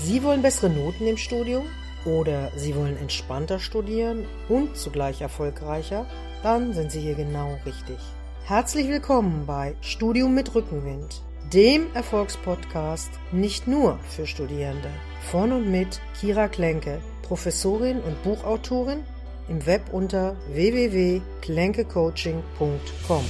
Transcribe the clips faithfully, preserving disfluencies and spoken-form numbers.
Sie wollen bessere Noten im Studium oder Sie wollen entspannter studieren und zugleich erfolgreicher? Dann sind Sie hier genau richtig. Herzlich willkommen bei Studium mit Rückenwind, dem Erfolgspodcast nicht nur für Studierende. Von und mit Kira Klenke, Professorin und Buchautorin, im Web unter w w w punkt klenkecoaching punkt com.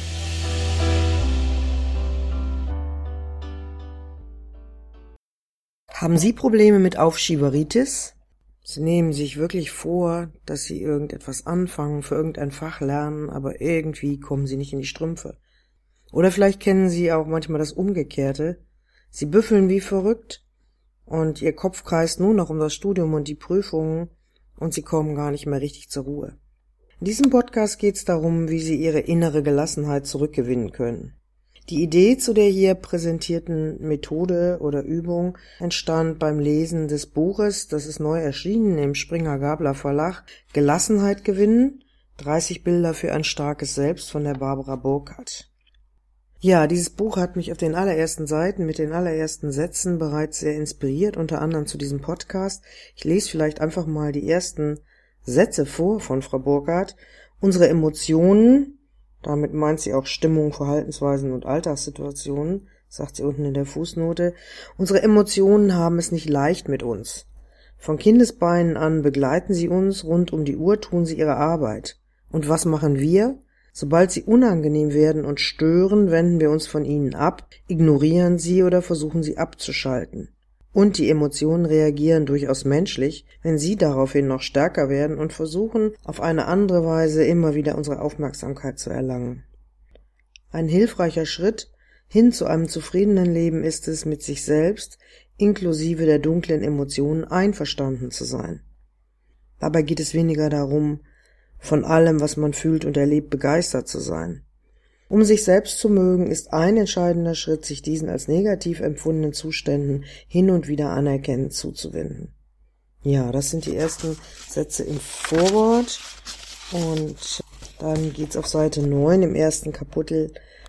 Haben Sie Probleme mit Aufschieberitis? Sie nehmen sich wirklich vor, dass Sie irgendetwas anfangen, für irgendein Fach lernen, aber irgendwie kommen Sie nicht in die Strümpfe. Oder vielleicht kennen Sie auch manchmal das Umgekehrte. Sie büffeln wie verrückt und Ihr Kopf kreist nur noch um das Studium und die Prüfungen und Sie kommen gar nicht mehr richtig zur Ruhe. In diesem Podcast geht es darum, wie Sie Ihre innere Gelassenheit zurückgewinnen können. Die Idee zu der hier präsentierten Methode oder Übung entstand beim Lesen des Buches, das ist neu erschienen im Springer-Gabler Verlag, Gelassenheit gewinnen, dreißig Bilder für ein starkes Selbst von der Barbara Burkhardt. Ja, dieses Buch hat mich auf den allerersten Seiten mit den allerersten Sätzen bereits sehr inspiriert, unter anderem zu diesem Podcast. Ich lese vielleicht einfach mal die ersten Sätze vor von Frau Burkhardt. Unsere Emotionen, damit meint sie auch Stimmung, Verhaltensweisen und Alltagssituationen, sagt sie unten in der Fußnote. Unsere Emotionen haben es nicht leicht mit uns. Von Kindesbeinen an begleiten sie uns, rund um die Uhr tun sie ihre Arbeit. Und was machen wir? Sobald sie unangenehm werden und stören, wenden wir uns von ihnen ab, ignorieren sie oder versuchen sie abzuschalten. Und die Emotionen reagieren durchaus menschlich, wenn sie daraufhin noch stärker werden und versuchen, auf eine andere Weise immer wieder unsere Aufmerksamkeit zu erlangen. Ein hilfreicher Schritt hin zu einem zufriedenen Leben ist es, mit sich selbst, inklusive der dunklen Emotionen, einverstanden zu sein. Dabei geht es weniger darum, von allem, was man fühlt und erlebt, begeistert zu sein. Um sich selbst zu mögen, ist ein entscheidender Schritt, sich diesen als negativ empfundenen Zuständen hin und wieder anerkennend zuzuwenden. Ja, das sind die ersten Sätze im Vorwort und dann geht's auf Seite neun im ersten Kapitel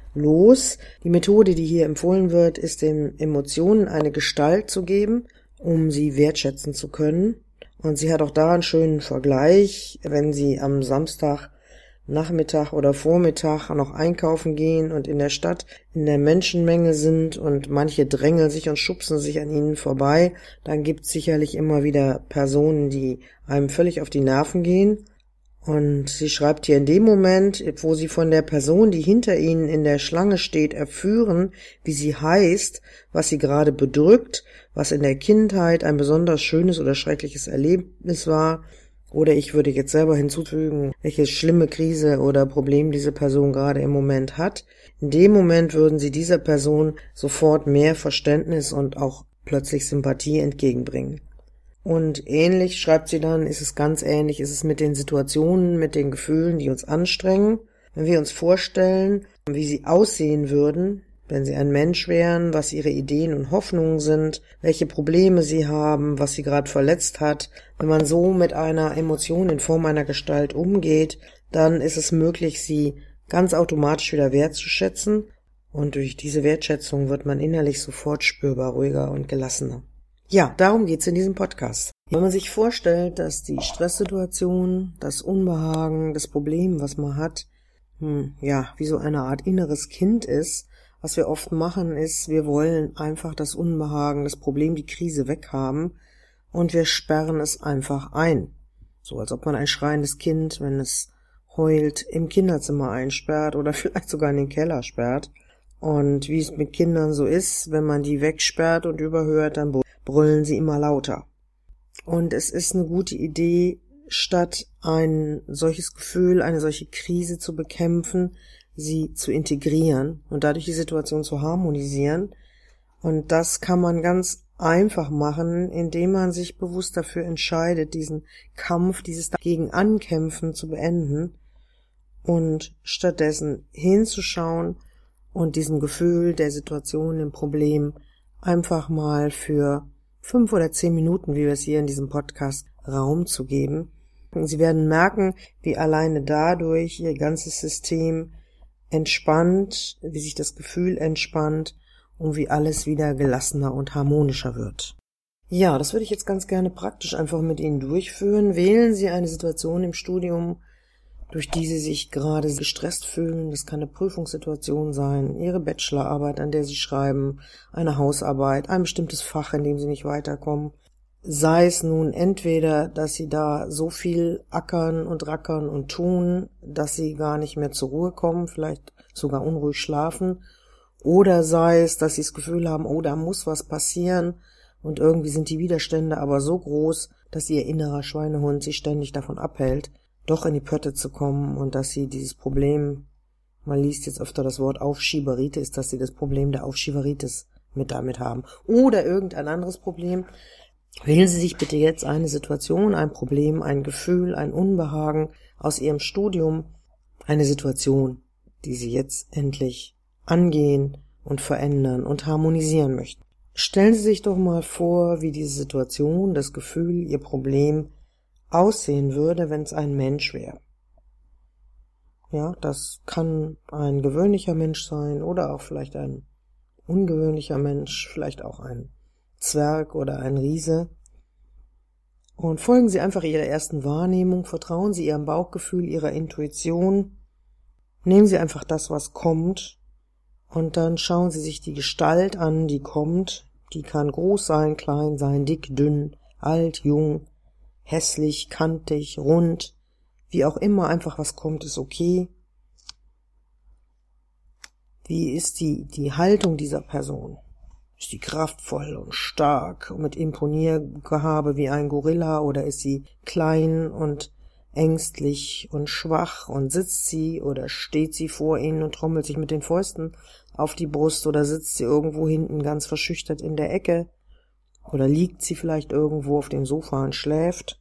los. Die Methode, die hier empfohlen wird, ist den Emotionen eine Gestalt zu geben, um sie wertschätzen zu können. Und sie hat auch da einen schönen Vergleich, wenn Sie am Samstag Nachmittag oder Vormittag noch einkaufen gehen und in der Stadt in der Menschenmenge sind und manche drängeln sich und schubsen sich an ihnen vorbei, dann gibt es sicherlich immer wieder Personen, die einem völlig auf die Nerven gehen. Und sie schreibt hier in dem Moment, wo sie von der Person, die hinter ihnen in der Schlange steht, erführen, wie sie heißt, was sie gerade bedrückt, was in der Kindheit ein besonders schönes oder schreckliches Erlebnis war, oder ich würde jetzt selber hinzufügen, welche schlimme Krise oder Problem diese Person gerade im Moment hat. In dem Moment würden sie dieser Person sofort mehr Verständnis und auch plötzlich Sympathie entgegenbringen. Und ähnlich, schreibt sie dann, ist es ganz ähnlich, ist es mit den Situationen, mit den Gefühlen, die uns anstrengen. Wenn wir uns vorstellen, wie sie aussehen würden, wenn sie ein Mensch wären, was ihre Ideen und Hoffnungen sind, welche Probleme sie haben, was sie gerade verletzt hat. Wenn man so mit einer Emotion in Form einer Gestalt umgeht, dann ist es möglich, sie ganz automatisch wieder wertzuschätzen. Und durch diese Wertschätzung wird man innerlich sofort spürbar ruhiger und gelassener. Ja, darum geht's in diesem Podcast. Wenn man sich vorstellt, dass die Stresssituation, das Unbehagen, das Problem, was man hat, hm, ja, wie so eine Art inneres Kind ist, was wir oft machen, ist, wir wollen einfach das Unbehagen, das Problem, die Krise weghaben und wir sperren es einfach ein. So als ob man ein schreiendes Kind, wenn es heult, im Kinderzimmer einsperrt oder vielleicht sogar in den Keller sperrt. Und wie es mit Kindern so ist, wenn man die wegsperrt und überhört, dann brüllen sie immer lauter. Und es ist eine gute Idee, statt ein solches Gefühl, eine solche Krise zu bekämpfen, sie zu integrieren und dadurch die Situation zu harmonisieren. Und das kann man ganz einfach machen, indem man sich bewusst dafür entscheidet, diesen Kampf, dieses dagegen Ankämpfen zu beenden und stattdessen hinzuschauen und diesem Gefühl der Situation, dem Problem einfach mal für fünf oder zehn Minuten, wie wir es hier in diesem Podcast, Raum zu geben. Und Sie werden merken, wie alleine dadurch Ihr ganzes System entspannt, wie sich das Gefühl entspannt und wie alles wieder gelassener und harmonischer wird. Ja, das würde ich jetzt ganz gerne praktisch einfach mit Ihnen durchführen. Wählen Sie eine Situation im Studium, durch die Sie sich gerade gestresst fühlen. Das kann eine Prüfungssituation sein, Ihre Bachelorarbeit, an der Sie schreiben, eine Hausarbeit, ein bestimmtes Fach, in dem Sie nicht weiterkommen. Sei es nun entweder, dass Sie da so viel ackern und rackern und tun, dass Sie gar nicht mehr zur Ruhe kommen, vielleicht sogar unruhig schlafen, oder sei es, dass Sie das Gefühl haben, oh, da muss was passieren, und irgendwie sind die Widerstände aber so groß, dass Ihr innerer Schweinehund Sie ständig davon abhält, doch in die Pötte zu kommen, und dass Sie dieses Problem, man liest jetzt öfter das Wort Aufschieberitis, dass Sie das Problem der Aufschieberitis mit damit haben. Oder irgendein anderes Problem. Wählen Sie sich bitte jetzt eine Situation, ein Problem, ein Gefühl, ein Unbehagen aus Ihrem Studium, eine Situation, die Sie jetzt endlich angehen und verändern und harmonisieren möchten. Stellen Sie sich doch mal vor, wie diese Situation, das Gefühl, Ihr Problem aussehen würde, wenn es ein Mensch wäre. Ja, das kann ein gewöhnlicher Mensch sein oder auch vielleicht ein ungewöhnlicher Mensch, vielleicht auch ein Zwerg oder ein Riese. Und folgen Sie einfach Ihrer ersten Wahrnehmung, vertrauen Sie Ihrem Bauchgefühl, Ihrer Intuition, nehmen Sie einfach das, was kommt, und dann schauen Sie sich die Gestalt an, die kommt. Die kann groß sein, klein sein, dick, dünn, alt, jung, hässlich, kantig, rund, wie auch immer, einfach was kommt, ist okay. Wie ist die, die Haltung dieser Person? Ist sie kraftvoll und stark und mit Imponiergehabe wie ein Gorilla, oder ist sie klein und ängstlich und schwach, und sitzt sie oder steht sie vor Ihnen und trommelt sich mit den Fäusten auf die Brust, oder sitzt sie irgendwo hinten ganz verschüchtert in der Ecke, oder liegt sie vielleicht irgendwo auf dem Sofa und schläft?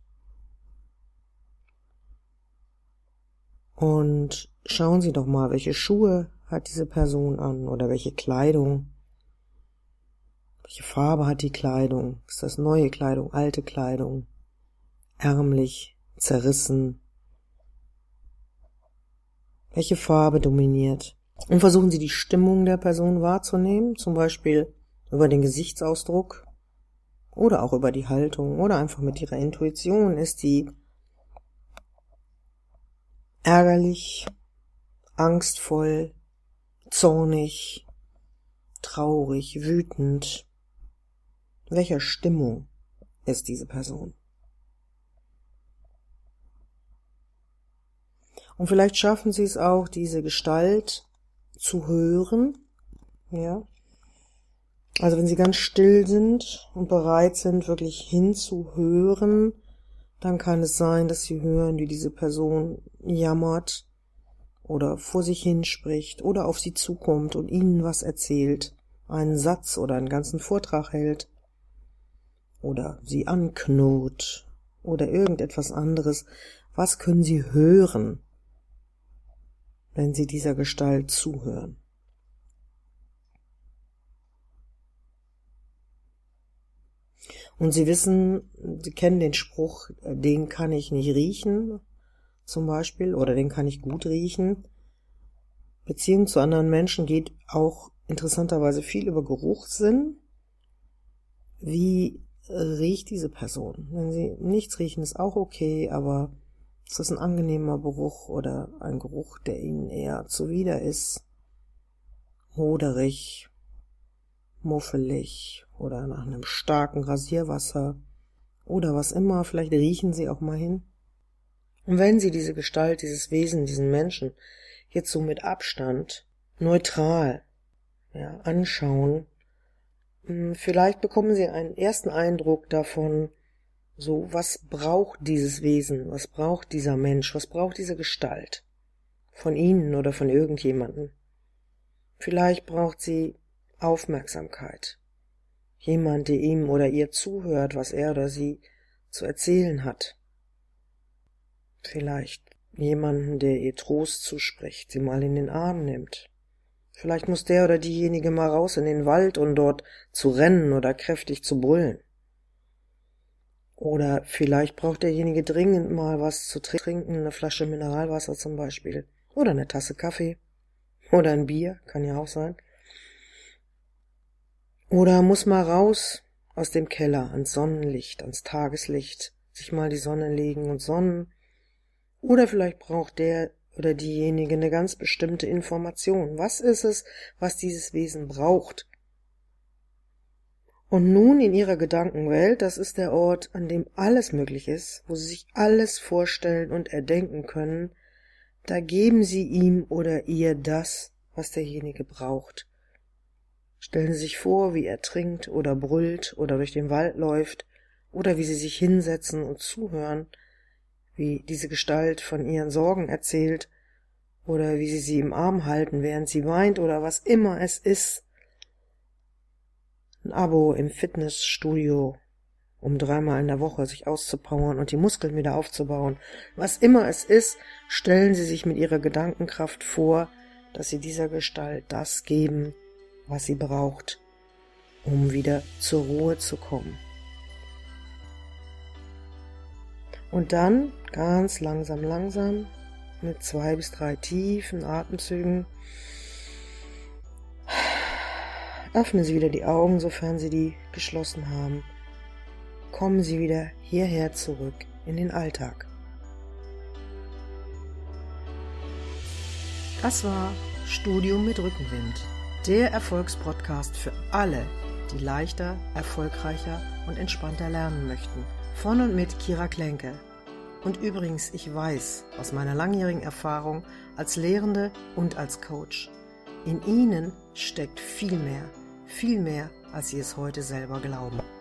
Und schauen Sie doch mal, welche Schuhe hat diese Person an oder welche Kleidung. Welche Farbe hat die Kleidung? Ist das neue Kleidung, alte Kleidung? Ärmlich, zerrissen? Welche Farbe dominiert? Und versuchen Sie die Stimmung der Person wahrzunehmen, zum Beispiel über den Gesichtsausdruck oder auch über die Haltung oder einfach mit Ihrer Intuition. Ist die ärgerlich, angstvoll, zornig, traurig, wütend? Welcher Stimmung ist diese Person? Und vielleicht schaffen Sie es auch, diese Gestalt zu hören, ja. Also wenn Sie ganz still sind und bereit sind, wirklich hinzuhören, dann kann es sein, dass Sie hören, wie diese Person jammert oder vor sich hinspricht oder auf Sie zukommt und Ihnen was erzählt, einen Satz oder einen ganzen Vortrag hält oder Sie anknurrt oder irgendetwas anderes. Was können Sie hören, wenn Sie dieser Gestalt zuhören? Und Sie wissen, Sie kennen den Spruch, den kann ich nicht riechen, zum Beispiel, oder den kann ich gut riechen. Beziehung zu anderen Menschen geht auch interessanterweise viel über Geruchssinn. Wie riecht diese Person? Wenn Sie nichts riechen, ist auch okay, aber ist das ein angenehmer Geruch oder ein Geruch, der Ihnen eher zuwider ist? Moderig, muffelig oder nach einem starken Rasierwasser oder was immer, vielleicht riechen Sie auch mal hin. Und wenn Sie diese Gestalt, dieses Wesen, diesen Menschen jetzt so mit Abstand, neutral, ja, anschauen, vielleicht bekommen Sie einen ersten Eindruck davon, so, was braucht dieses Wesen, was braucht dieser Mensch, was braucht diese Gestalt von Ihnen oder von irgendjemandem. Vielleicht braucht sie Aufmerksamkeit, jemand, der ihm oder ihr zuhört, was er oder sie zu erzählen hat. Vielleicht jemanden, der ihr Trost zuspricht, sie mal in den Arm nimmt. Vielleicht muss der oder diejenige mal raus in den Wald, um dort zu rennen oder kräftig zu brüllen. Oder vielleicht braucht derjenige dringend mal was zu trinken, eine Flasche Mineralwasser zum Beispiel, oder eine Tasse Kaffee, oder ein Bier, kann ja auch sein. Oder muss mal raus aus dem Keller ans Sonnenlicht, ans Tageslicht, sich mal die Sonne legen und sonnen. Oder vielleicht braucht der oder diejenige eine ganz bestimmte Information. Was ist es, was dieses Wesen braucht? Und nun in ihrer Gedankenwelt, das ist der Ort, an dem alles möglich ist, wo sie sich alles vorstellen und erdenken können, da geben sie ihm oder ihr das, was derjenige braucht. Stellen Sie sich vor, wie er trinkt oder brüllt oder durch den Wald läuft oder wie Sie sich hinsetzen und zuhören, wie diese Gestalt von ihren Sorgen erzählt oder wie Sie sie im Arm halten, während sie weint oder was immer es ist. Ein Abo im Fitnessstudio, um dreimal in der Woche sich auszupowern und die Muskeln wieder aufzubauen. Was immer es ist, stellen Sie sich mit Ihrer Gedankenkraft vor, dass Sie dieser Gestalt das geben, was sie braucht, um wieder zur Ruhe zu kommen. Und dann ganz langsam, langsam mit zwei bis drei tiefen Atemzügen öffnen Sie wieder die Augen, sofern Sie die geschlossen haben. Kommen Sie wieder hierher zurück in den Alltag. Das war Studium mit Rückenwind, der Erfolgspodcast für alle, die leichter, erfolgreicher und entspannter lernen möchten. Von und mit Kira Klenke. Und übrigens, ich weiß aus meiner langjährigen Erfahrung als Lehrende und als Coach, in Ihnen steckt viel mehr, viel mehr, als Sie es heute selber glauben.